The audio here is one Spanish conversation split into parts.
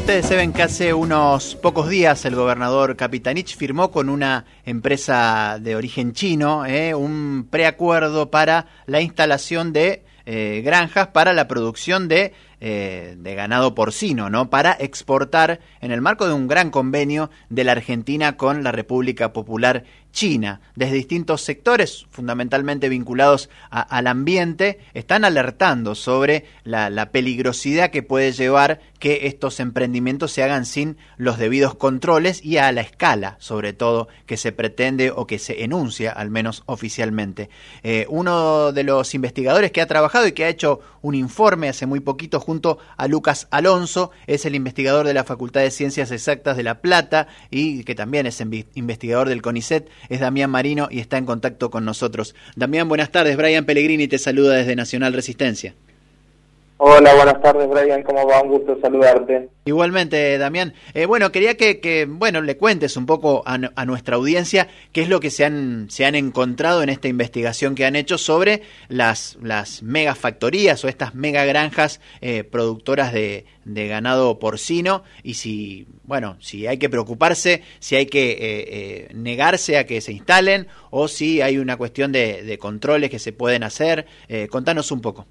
Ustedes saben que hace unos pocos días el gobernador Capitanich firmó con una empresa de origen chino un preacuerdo para la instalación de granjas para la producción de ganado porcino, ¿no? Para exportar en el marco de un gran convenio de la Argentina con la República Popular China. Desde distintos sectores, fundamentalmente vinculados al ambiente, están alertando sobre la peligrosidad que puede llevar que estos emprendimientos se hagan sin los debidos controles y a la escala, sobre todo, que se pretende o que se enuncia, al menos oficialmente. Uno de los investigadores que ha trabajado y que ha hecho un informe hace muy poquito junto a Lucas Alonso es el investigador de la Facultad de Ciencias Exactas de La Plata y que también es investigador del CONICET, es Damián Marino y está en contacto con nosotros. Damián, buenas tardes. Brian Pellegrini te saluda desde Nacional Resistencia. Hola, buenas tardes, Brian, ¿cómo va? Un gusto saludarte. Igualmente, Damián. Bueno, quería que le cuentes un poco a nuestra audiencia qué es lo que se han encontrado en esta investigación que han hecho sobre las megafactorías o estas megagranjas productoras de ganado porcino y si hay que preocuparse, si hay que negarse a que se instalen o si hay una cuestión de controles que se pueden hacer. Contanos un poco.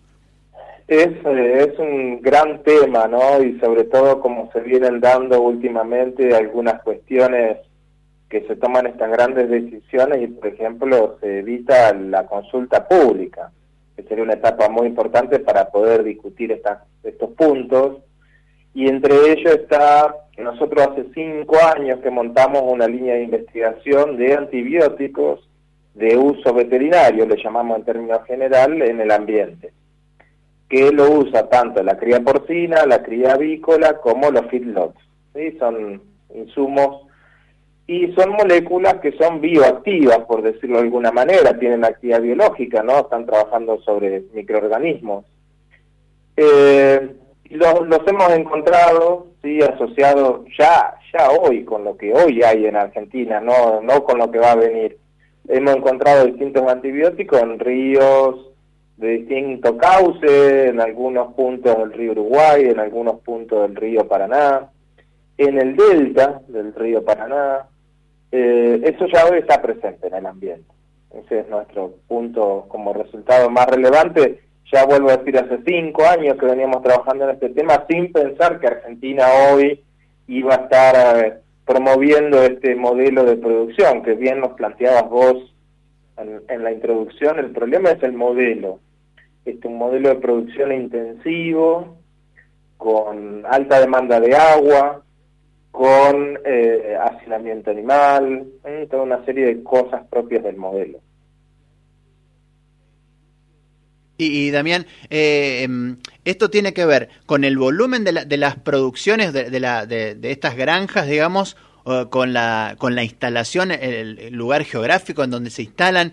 Es un gran tema, ¿no? Y sobre todo como se vienen dando últimamente algunas cuestiones que se toman estas grandes decisiones y, por ejemplo, se evita la consulta pública, que sería una etapa muy importante para poder discutir estos puntos. Y entre ellos está, nosotros hace 5 años que montamos una línea de investigación de antibióticos de uso veterinario, le llamamos en términos generales, en el ambiente, que lo usa tanto la cría porcina, la cría avícola, como los feedlots, ¿sí? Son insumos y son moléculas que son bioactivas, por decirlo de alguna manera, tienen actividad biológica, ¿no? Están trabajando sobre microorganismos. Los hemos encontrado, sí, asociados ya hoy, con lo que hoy hay en Argentina, no con lo que va a venir. Hemos encontrado distintos antibióticos en ríos de distinto cauce, en algunos puntos del río Uruguay, en algunos puntos del río Paraná, en el delta del río Paraná. Eso ya hoy está presente en el ambiente. Ese es nuestro punto como resultado más relevante. Ya vuelvo a decir, hace 5 años que veníamos trabajando en este tema sin pensar que Argentina hoy iba a estar promoviendo este modelo de producción, que bien nos planteabas vos en la introducción. El problema es el modelo. Un modelo de producción intensivo, con alta demanda de agua, con hacinamiento animal, toda una serie de cosas propias del modelo. Y Damián, esto tiene que ver con el volumen de las producciones de estas granjas, digamos, con la instalación, el lugar geográfico en donde se instalan,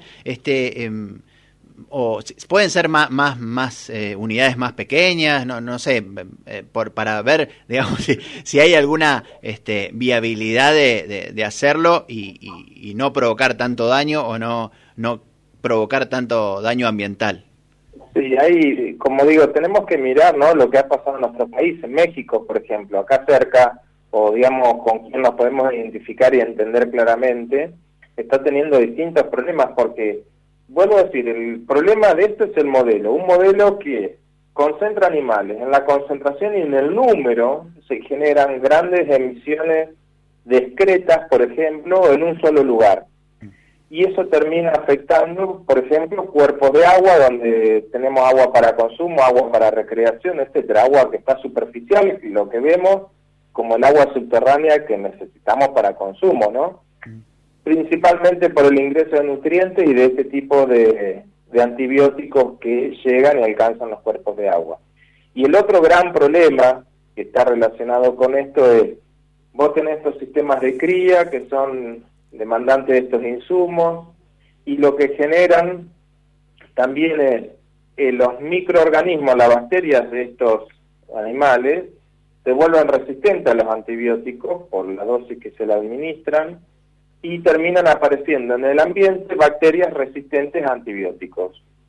o pueden ser más unidades más pequeñas, no sé, para ver, digamos, si hay alguna viabilidad de hacerlo y no provocar tanto daño o no provocar tanto daño ambiental. Sí, ahí, como digo, tenemos que mirar, ¿no?, lo que ha pasado en nuestro país, en México, por ejemplo, acá cerca, o digamos, con quien nos podemos identificar y entender claramente, está teniendo distintos problemas porque, vuelvo a decir, el problema de esto es el modelo, un modelo que concentra animales. En la concentración y en el número se generan grandes emisiones de excretas, por ejemplo, en un solo lugar. Y eso termina afectando, por ejemplo, cuerpos de agua, donde tenemos agua para consumo, agua para recreación, etcétera, agua que está superficial, y lo que vemos como el agua subterránea que necesitamos para consumo, ¿no? Principalmente por el ingreso de nutrientes y de este tipo de antibióticos que llegan y alcanzan los cuerpos de agua. Y el otro gran problema que está relacionado con esto es, vos tenés estos sistemas de cría que son demandantes de estos insumos, y lo que generan también es los microorganismos, las bacterias de estos animales, se vuelven resistentes a los antibióticos por la dosis que se le administran, y terminan apareciendo en el ambiente bacterias resistentes a antibióticos.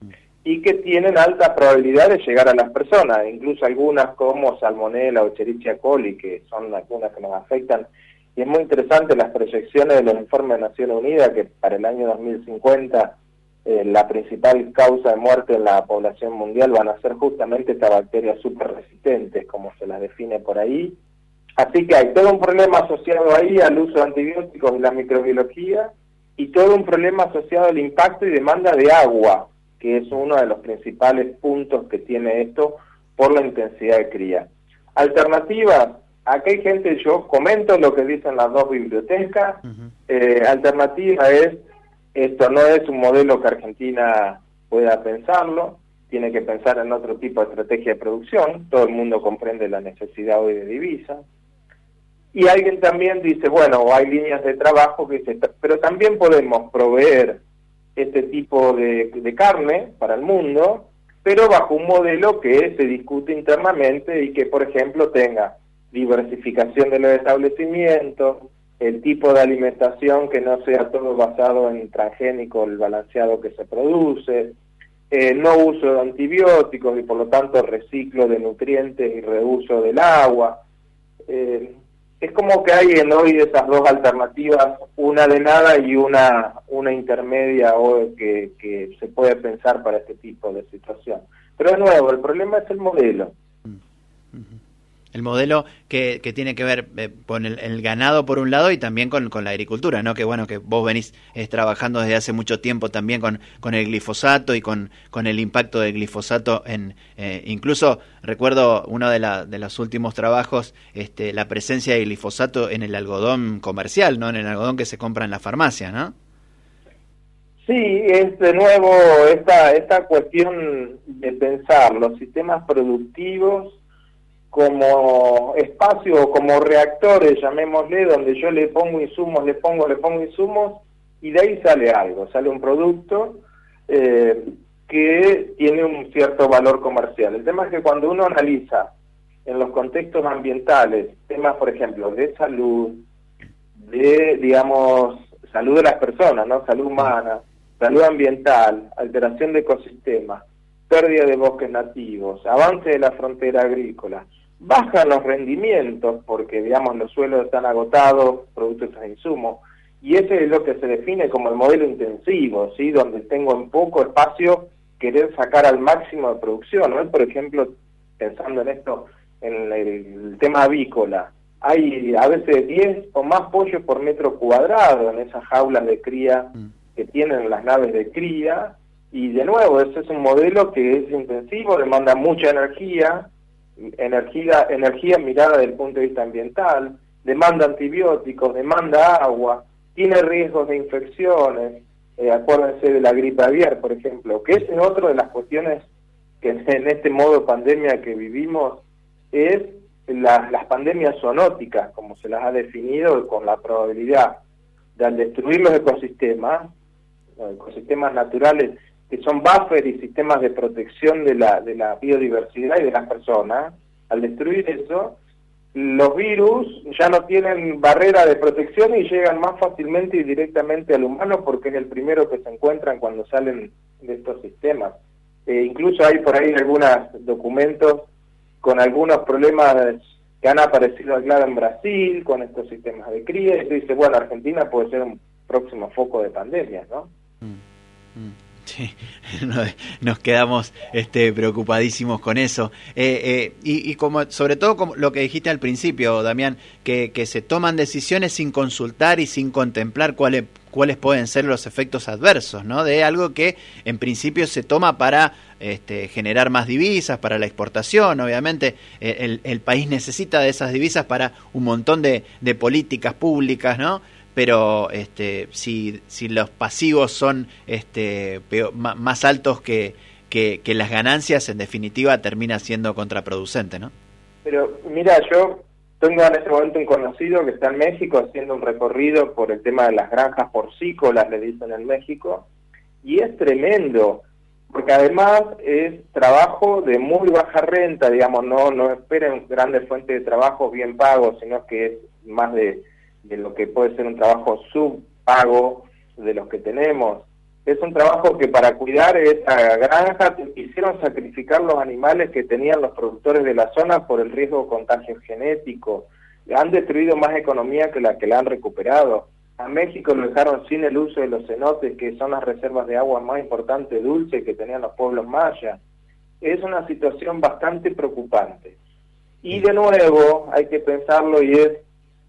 y que tienen alta probabilidad de llegar a las personas, incluso algunas como Salmonella o Escherichia coli, que son algunas que nos afectan. Y es muy interesante las proyecciones de los informes de Naciones Unidas, que para el año 2050 la principal causa de muerte en la población mundial van a ser justamente estas bacterias súper resistentes, como se las define por ahí. Así que hay todo un problema asociado ahí al uso de antibióticos y la microbiología, y todo un problema asociado al impacto y demanda de agua, que es uno de los principales puntos que tiene esto por la intensidad de cría. Alternativas, acá hay gente, yo comento lo que dicen las dos bibliotecas. Alternativa es, esto no es un modelo que Argentina pueda pensarlo, tiene que pensar en otro tipo de estrategia de producción, todo el mundo comprende la necesidad hoy de divisas. Y alguien también dice, bueno, hay líneas de trabajo que pero también podemos proveer este tipo de carne para el mundo, pero bajo un modelo que se discute internamente y que, por ejemplo, tenga diversificación de los establecimientos, el tipo de alimentación que no sea todo basado en transgénico, el balanceado que se produce, no uso de antibióticos y por lo tanto reciclo de nutrientes y reuso del agua. Es como que hay en hoy esas dos alternativas, una de nada y una intermedia o que se puede pensar para este tipo de situación. Pero de nuevo, el problema es el modelo. El modelo que tiene que ver con el ganado por un lado y también con la agricultura, ¿no? Que bueno, que vos venís trabajando desde hace mucho tiempo también con el glifosato y con el impacto del glifosato incluso recuerdo uno de los últimos trabajos, la presencia de glifosato en el algodón comercial, ¿no? En el algodón que se compra en la farmacia, ¿no? Sí, es de nuevo esta cuestión de pensar los sistemas productivos como espacio, como reactores, llamémosle, donde yo le pongo insumos, le pongo insumos, y de ahí sale algo, sale un producto que tiene un cierto valor comercial. El tema es que cuando uno analiza en los contextos ambientales, temas, por ejemplo, de salud, de, digamos, salud de las personas, ¿no? Salud humana, salud ambiental, alteración de ecosistemas, pérdida de bosques nativos, avance de la frontera agrícola, bajan los rendimientos porque, digamos, los suelos están agotados, producto de esos insumos, y ese es lo que se define como el modelo intensivo, ¿sí? Donde tengo en poco espacio querer sacar al máximo de producción, ¿no? Por ejemplo, pensando en esto, en el tema avícola, hay a veces 10 o más pollos por metro cuadrado en esas jaulas de cría que tienen las naves de cría, y de nuevo, ese es un modelo que es intensivo, demanda mucha energía mirada desde el punto de vista ambiental, demanda antibióticos, demanda agua, tiene riesgos de infecciones, acuérdense de la gripe aviar, por ejemplo, que es otra de las cuestiones que en este modo pandemia que vivimos, es las pandemias zoonóticas, como se las ha definido, con la probabilidad de al destruir los ecosistemas naturales, que son buffer y sistemas de protección de la biodiversidad y de las personas, al destruir eso, los virus ya no tienen barrera de protección y llegan más fácilmente y directamente al humano porque es el primero que se encuentran cuando salen de estos sistemas. Incluso hay por ahí algunos documentos con algunos problemas que han aparecido claro en Brasil con estos sistemas de cría, y se dice, bueno, Argentina puede ser un próximo foco de pandemia, ¿no? Sí, nos quedamos preocupadísimos con eso. Y como sobre todo como lo que dijiste al principio, Damián, que se toman decisiones sin consultar y sin contemplar cuáles pueden ser los efectos adversos, ¿no? De algo que en principio se toma para generar más divisas, para la exportación. Obviamente el país necesita de esas divisas para un montón de políticas públicas, ¿no? Pero si los pasivos son más altos que las ganancias, en definitiva termina siendo contraproducente, ¿no? Pero mira, yo tengo en este momento un conocido que está en México haciendo un recorrido por el tema de las granjas porcícolas, le dicen en México, y es tremendo, porque además es trabajo de muy baja renta, digamos, no esperen grandes fuentes de trabajo bien pagos, sino que es más de lo que puede ser un trabajo subpago de los que tenemos. Es un trabajo que para cuidar esa granja hicieron sacrificar los animales que tenían los productores de la zona por el riesgo de contagio genético. Han destruido más economía que la que la han recuperado. A México lo dejaron sin el uso de los cenotes, que son las reservas de agua más importantes dulce que tenían los pueblos mayas. Es una situación bastante preocupante. Y de nuevo hay que pensarlo, y es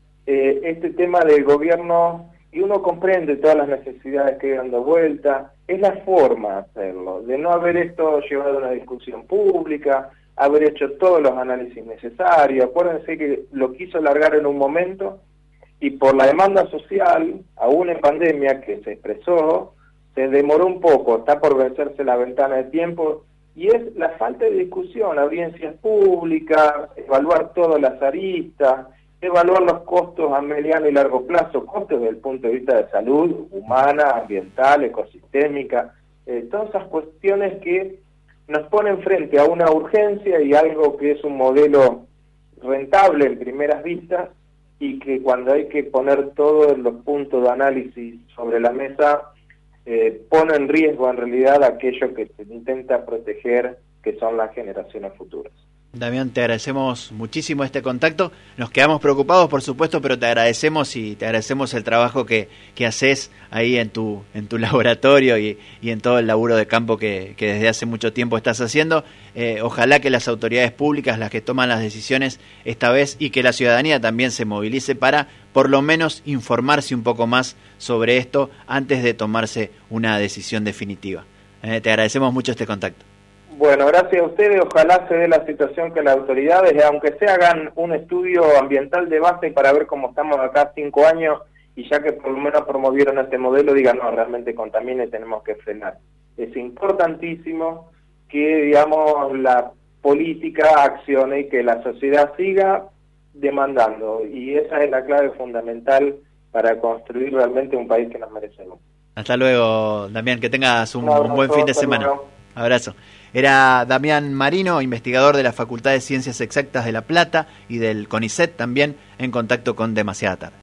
este tema del gobierno, y uno comprende todas las necesidades que hay dando vuelta, es la forma de hacerlo, de no haber esto llevado a una discusión pública, haber hecho todos los análisis necesarios. Acuérdense que lo quiso alargar en un momento, y por la demanda social, aún en pandemia, que se expresó, se demoró un poco, está por vencerse la ventana de tiempo, y es la falta de discusión, audiencias públicas, evaluar todas las aristas, evaluar los costos a mediano y largo plazo, costos desde el punto de vista de salud humana, ambiental, ecosistémica, todas esas cuestiones que nos ponen frente a una urgencia y algo que es un modelo rentable en primeras vistas, y que cuando hay que poner todos los puntos de análisis sobre la mesa, pone en riesgo en realidad aquello que se intenta proteger, que son las generaciones futuras. Damián, te agradecemos muchísimo este contacto. Nos quedamos preocupados, por supuesto, pero te agradecemos el trabajo que haces ahí en tu laboratorio y en todo el laburo de campo que desde hace mucho tiempo estás haciendo. Ojalá que las autoridades públicas, las que toman las decisiones esta vez, y que la ciudadanía también se movilice para por lo menos informarse un poco más sobre esto antes de tomarse una decisión definitiva. Te agradecemos mucho este contacto. Bueno, gracias a ustedes. Ojalá se dé la situación que las autoridades, aunque se hagan un estudio ambiental de base para ver cómo estamos acá 5 años, y ya que por lo menos promovieron este modelo, digan, no, realmente contamina y tenemos que frenar. Es importantísimo que, digamos, la política accione y que la sociedad siga demandando, y esa es la clave fundamental para construir realmente un país que nos merecemos. Hasta luego, Damián, que tengas un buen fin de semana. Luego. Abrazo. Era Damián Marino, investigador de la Facultad de Ciencias Exactas de La Plata y del CONICET, también en contacto con Demasiada Tarde.